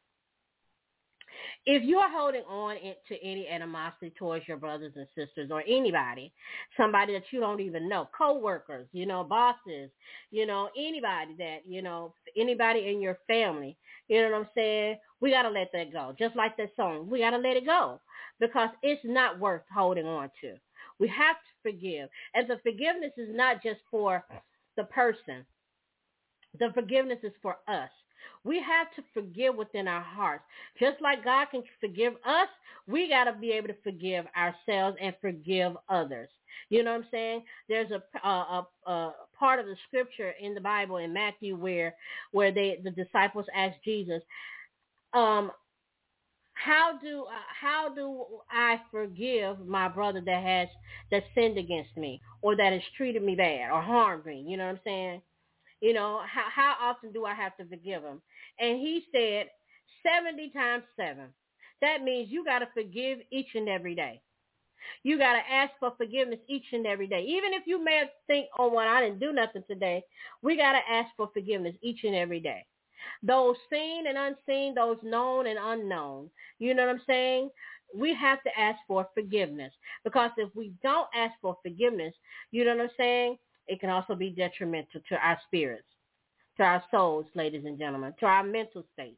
B: If you're holding on to any animosity towards your brothers and sisters or anybody, somebody that you don't even know, co-workers, you know, bosses, you know, anybody that, you know, anybody in your family, you know what I'm saying? We got to let that go. Just like that song, we got to let it go because it's not worth holding on to. We have to forgive. And the forgiveness is not just for the person. The forgiveness is for us. We have to forgive within our hearts. Just like God can forgive us, we got to be able to forgive ourselves and forgive others. You know what I'm saying? There's a, a, a, a part of the scripture in the Bible in Matthew where where they the disciples asked Jesus, um, how do uh, how do I forgive my brother that has that sinned against me or that has treated me bad or harmed me? You know what I'm saying? You know, how, how often do I have to forgive him? And he said seventy times seven. That means you got to forgive each and every day. You got to ask for forgiveness each and every day. Even if you may think, oh, well, I didn't do nothing today. We got to ask for forgiveness each and every day. Those seen and unseen, those known and unknown. You know what I'm saying? We have to ask for forgiveness because if we don't ask for forgiveness, you know what I'm saying? It can also be detrimental to our spirits, to our souls, ladies and gentlemen, to our mental states.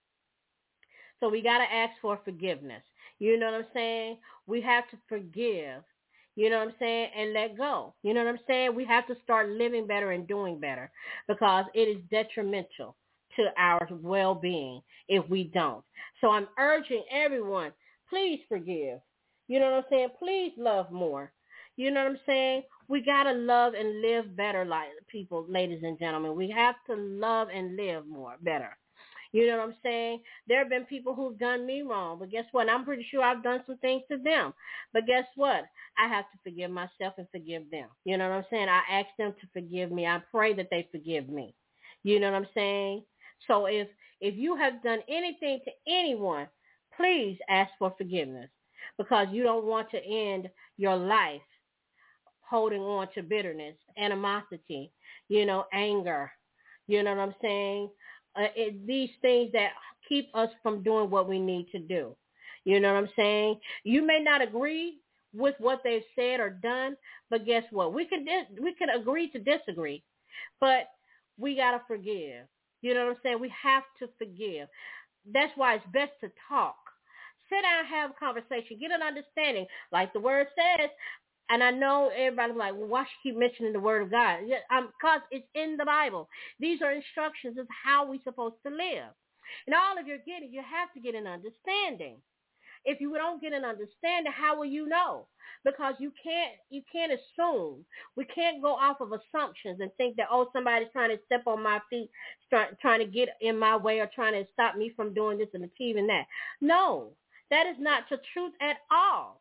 B: So we got to ask for forgiveness. You know what I'm saying? We have to forgive, you know what I'm saying, and let go. You know what I'm saying? We have to start living better and doing better because it is detrimental to our well-being if we don't. So I'm urging everyone, please forgive. You know what I'm saying? Please love more. You know what I'm saying? We got to love and live better, like people, ladies and gentlemen. We have to love and live more, better. You know what I'm saying? There have been people who've done me wrong, but guess what? I'm pretty sure I've done some things to them. But guess what? I have to forgive myself and forgive them. You know what I'm saying? I ask them to forgive me. I pray that they forgive me. You know what I'm saying? So if if you have done anything to anyone, please ask for forgiveness because you don't want to end your life holding on to bitterness, animosity, you know, anger, you know what I'm saying? Uh, it, these things that keep us from doing what we need to do. You know what I'm saying? You may not agree with what they've said or done, but guess what? We could dis- we could agree to disagree, but we got to forgive. You know what I'm saying? We have to forgive. That's why it's best to talk. Sit down, have a conversation, get an understanding. Like the word says, and I know everybody's like, well, why should you keep mentioning the word of God? Yeah, um, because it's in the Bible. These are instructions of how we're supposed to live. And all of you're getting, you have to get an understanding. If you don't get an understanding, how will you know? Because you can't you can't assume. We can't go off of assumptions and think that, oh, somebody's trying to step on my feet, start, trying to get in my way or trying to stop me from doing this and achieving that. No, that is not the truth at all.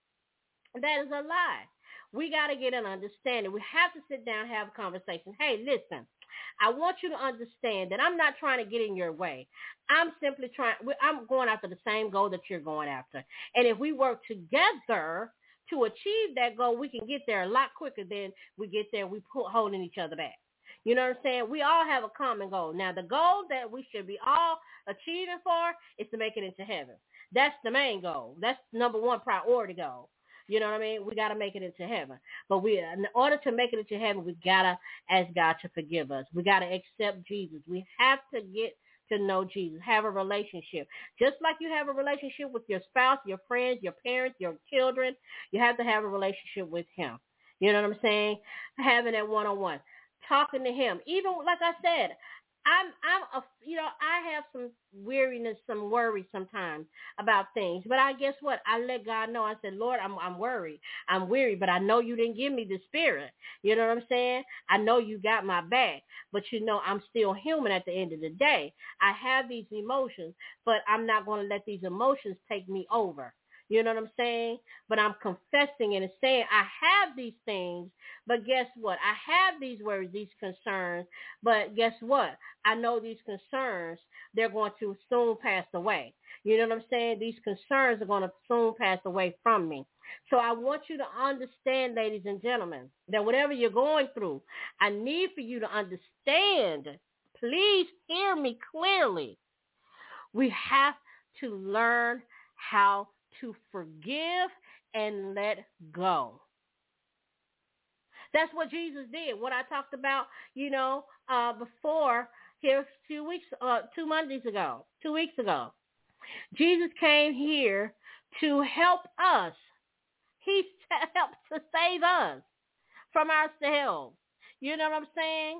B: That is a lie. We got to get an understanding. We have to sit down and have a conversation. Hey, listen, I want you to understand that I'm not trying to get in your way. I'm simply trying, I'm going after the same goal that you're going after. And if we work together to achieve that goal, we can get there a lot quicker than we get there. We pull, holding each other back. You know what I'm saying? We all have a common goal. Now, the goal that we should be all achieving for is to make it into heaven. That's the main goal. That's number one priority goal. You know what I mean? We got to make it into heaven. But we, in order to make it into heaven, we got to ask God to forgive us. We got to accept Jesus. We have to get to know Jesus, have a relationship. Just like you have a relationship with your spouse, your friends, your parents, your children, you have to have a relationship with him. You know what I'm saying? Having that one-on-one, talking to him. Even like I said, I'm, I'm, a, you know, I have some weariness, some worry sometimes about things. But I guess what? I let God know. I said, Lord, I'm, I'm worried. I'm weary, but I know you didn't give me the spirit. You know what I'm saying? I know you got my back, but you know, I'm still human at the end of the day. I have these emotions, but I'm not going to let these emotions take me over. You know what I'm saying? But I'm confessing and saying I have these things, but guess what? I have these worries, these concerns, but guess what? I know these concerns, they're going to soon pass away. You know what I'm saying? These concerns are going to soon pass away from me. So I want you to understand, ladies and gentlemen, that whatever you're going through, I need for you to understand. Please hear me clearly. We have to learn how to forgive and let go. That's what Jesus did. What I talked about, you know, uh, before here two weeks, uh, two Mondays ago, two weeks ago. Jesus came here to help us. He helped to save us from ourselves. You know what I'm saying?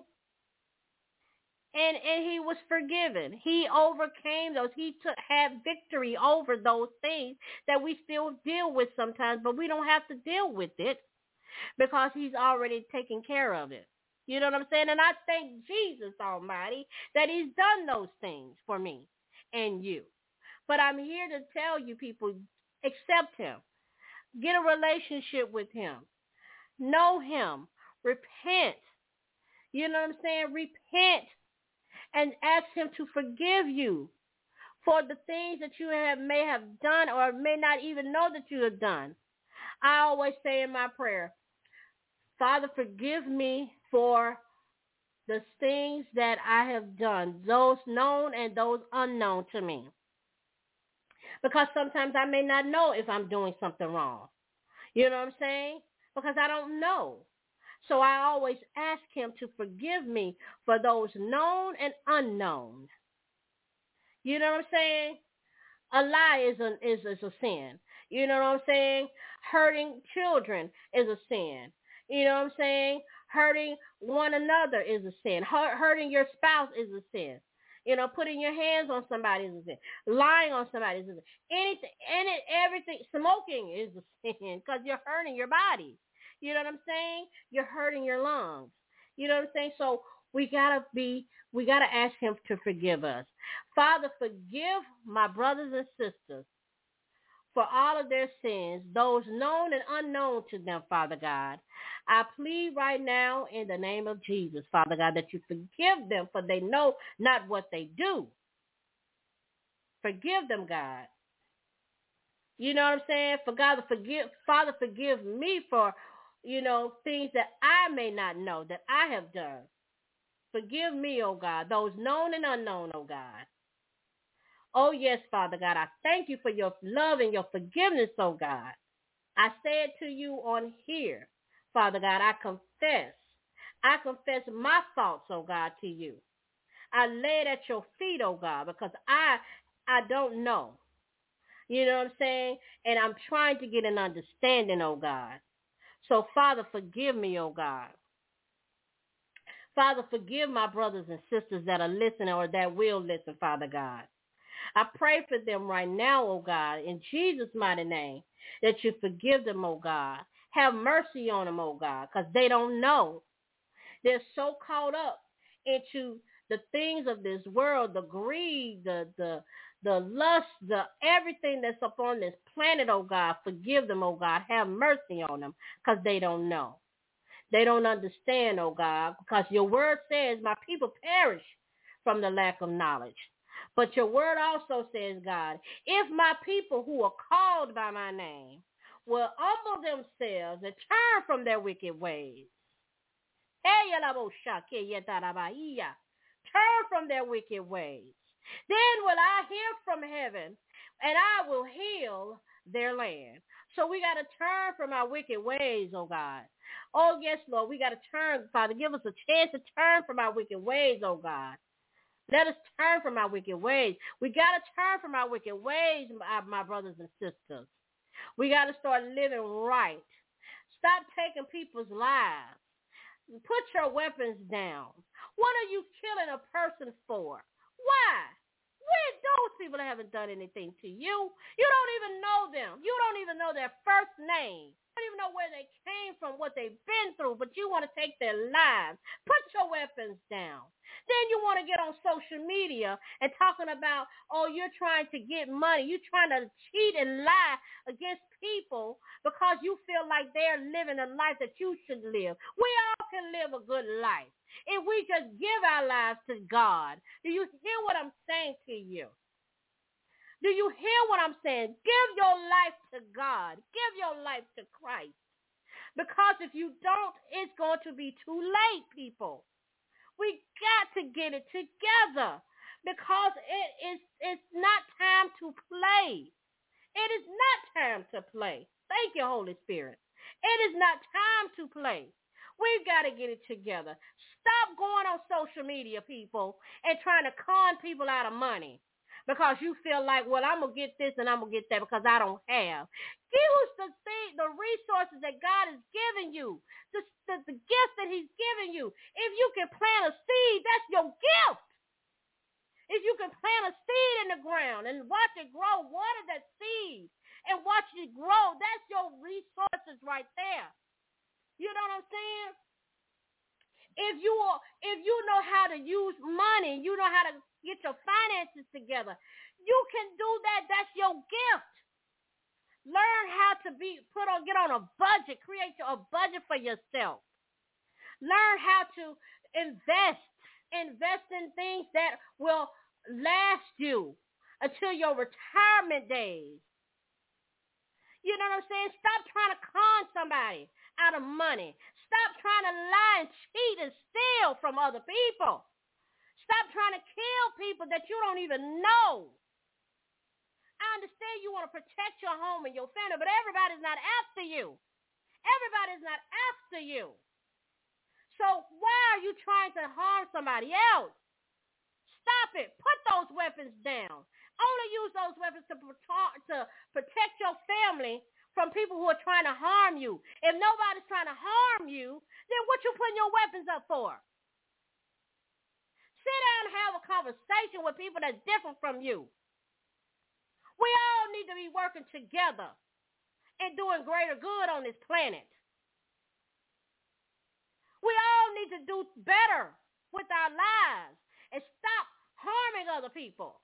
B: And and he was forgiven. He overcame those. He took had victory over those things that we still deal with sometimes, but we don't have to deal with it because he's already taken care of it. You know what I'm saying? And I thank Jesus Almighty that he's done those things for me and you. But I'm here to tell you people, accept him. Get a relationship with him. Know him. Repent. You know what I'm saying? Repent. And ask him to forgive you for the things that you have may have done or may not even know that you have done. I always say in my prayer, Father, forgive me for the things that I have done, those known and those unknown to me. Because sometimes I may not know if I'm doing something wrong. You know what I'm saying? Because I don't know. So I always ask him to forgive me for those known and unknown. You know what I'm saying? A lie is a, is, is a sin. You know what I'm saying? Hurting children is a sin. You know what I'm saying? Hurting one another is a sin. Hurt, hurting your spouse is a sin. You know, putting your hands on somebody is a sin. Lying on somebody is a sin. Anything, any, everything, smoking is a sin because you're hurting your body. You know what I'm saying? You're hurting your lungs. You know what I'm saying? So we gotta be, we gotta ask him to forgive us. Father, forgive my brothers and sisters for all of their sins, those known and unknown to them, Father God. I plead right now in the name of Jesus, Father God, that you forgive them, for they know not what they do. Forgive them, God. You know what I'm saying? For God to forgive, Father, forgive me for, you know, things that I may not know that I have done. Forgive me, oh God, those known and unknown, oh God. Oh, yes, Father God, I thank you for your love and your forgiveness, oh God. I say it to you on here, Father God. I confess. I confess my faults, oh God, to you. I lay it at your feet, oh God, because I I don't know. You know what I'm saying? And I'm trying to get an understanding, oh God. So, Father, forgive me, oh God. Father, forgive my brothers and sisters that are listening or that will listen, Father God. I pray for them right now, oh God, in Jesus' mighty name, that you forgive them, oh God. Have mercy on them, oh God, because they don't know. They're so caught up into the things of this world, the greed, the the the lust, the everything that's upon this planet, oh God. Forgive them, oh God. Have mercy on them because they don't know. They don't understand, oh God, because your word says my people perish from the lack of knowledge. But your word also says, God, if my people who are called by my name will humble themselves and turn from their wicked ways, turn from their wicked ways, then will I hear from heaven and I will heal their land. So we got to turn from our wicked ways, oh God. Oh, yes, Lord, we got to turn, Father. Give us a chance to turn from our wicked ways, oh God. Let us turn from our wicked ways. We got to turn from our wicked ways, my, my brothers and sisters. We got to start living right. Stop taking people's lives. Put your weapons down. What are you killing a person for? Why? When those people haven't done anything to you. You don't even know them. You don't even know their first name. You don't even know where they came from, what they've been through, but you want to take their lives. Put your weapons down. Then you want to get on social media and talking about, oh, you're trying to get money. You're trying to cheat and lie against people because you feel like they're living a life that you should live. We all can live a good life if we just give our lives to God. Do you hear what I'm saying to you? Do you hear what I'm saying? Give your life to God. Give your life to Christ. Because if you don't, it's going to be too late, people. We got to get it together because it is it's not time to play. It is not time to play. Thank you, Holy Spirit. It is not time to play. We've got to get it together. Stop going on social media, people, and trying to con people out of money because you feel like, well, I'm going to get this and I'm going to get that because I don't have. Use the thing, the resources that God has given you, the, the, the gifts that he's given you. If you can plant a seed, that's your gift. If you can plant a seed in the ground and watch it grow, water that seed and watch it grow, that's your resources right there. You know what I'm saying? If you if you know how to use money, you know how to get your finances together, you can do that. That's your gift. Learn how to be put on, get on a budget, create a budget for yourself. Learn how to invest, invest in things that will last you until your retirement days. You know what I'm saying? Stop trying to con somebody out of money. Stop trying to lie and cheat and steal from other people. Stop trying to kill people that you don't even know. I understand you want to protect your home and your family, but everybody's not after you. Everybody's not after you. So why are you trying to harm somebody else? Stop it. Put those weapons down. Only use those weapons to, to protect your family from people who are trying to harm you. If nobody's trying to harm you, then what you putting your weapons up for? Sit down and have a conversation with people that's different from you. We all need to be working together and doing greater good on this planet. We all need to do better with our lives and stop harming other people.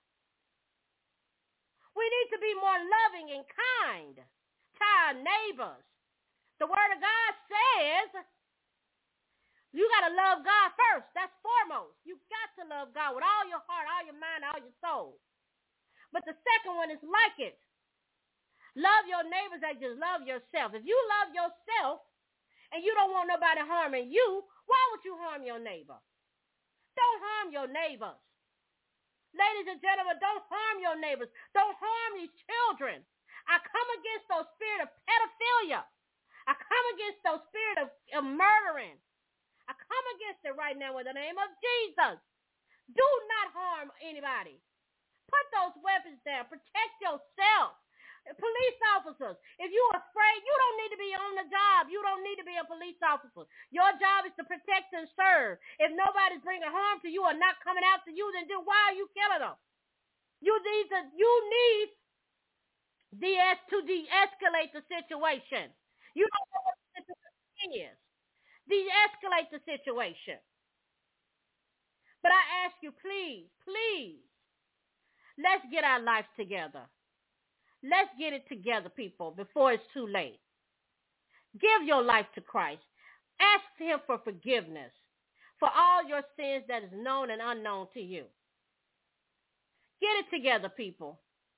B: We need to be more loving and kind to our neighbors. The Word of God says you got to love God first. That's foremost. You got to love God with all your heart, all your mind, all your soul. But the second one is like it. Love your neighbors as you love yourself. If you love yourself and you don't want nobody harming you, why would you harm your neighbor? Don't harm your neighbors. Ladies and gentlemen, don't harm your neighbors. Don't harm these children. I come against those spirit of pedophilia. I come against those spirit of, of murdering. I come against it right now in the name of Jesus. Do not harm anybody. Put those weapons down. Protect yourself. Police officers, if you're afraid, you don't need to be on the job. You don't need to be a police officer. Your job is to protect and serve. If nobody's bringing harm to you or not coming after you, then do, why are you killing them? You need to, you need de- to de-escalate the situation. You don't know what the situation is. De-escalate the situation. But I ask you, please, please, let's get our lives together. Let's get it together, people, before it's too late. Give your life to Christ. Ask him for forgiveness for all your sins that is known and unknown to you. Get it together, people.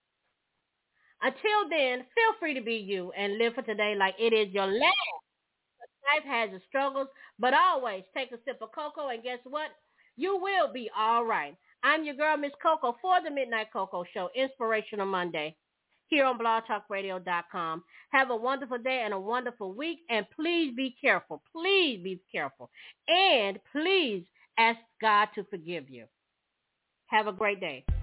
B: Until then, feel free to be you and live for today like it is your last. Life has its struggles, but always take a sip of cocoa, and guess what? You will be all right. I'm your girl, Miss Coco, for the Midnight Coco Show, Inspirational Monday, here on blog talk radio dot com. Have a wonderful day and a wonderful week, and please be careful. Please be careful. And please ask God to forgive you. Have a great day.